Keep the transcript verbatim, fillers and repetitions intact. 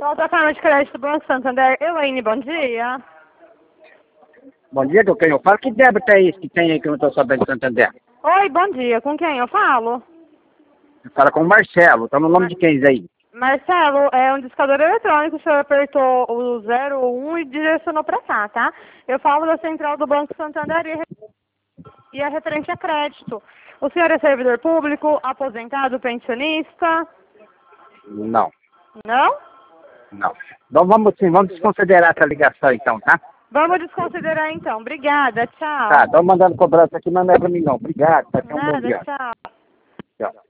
Plataforma de crédito Banco Santander, Elaine, bom dia. Bom dia, do quem eu falo. Que débito é esse que tem aí que eu não estou sabendo de Santander? Oi, bom dia. Com quem eu falo? Fala com o Marcelo. Tá no nome de quem aí? Marcelo, é um discador eletrônico, o senhor apertou o zero um e direcionou para cá, tá? Eu falo da central do Banco Santander e, e é referente a crédito. O senhor é servidor público, aposentado, pensionista? Não, Não? não. Então vamos sim, vamos desconsiderar essa ligação então, tá? Vamos desconsiderar então. Obrigada, tchau. Tá, tô mandando cobrança aqui, mas não é pra mim não. Obrigado, tá? Tenha um bom Nada, dia. tchau. Tchau.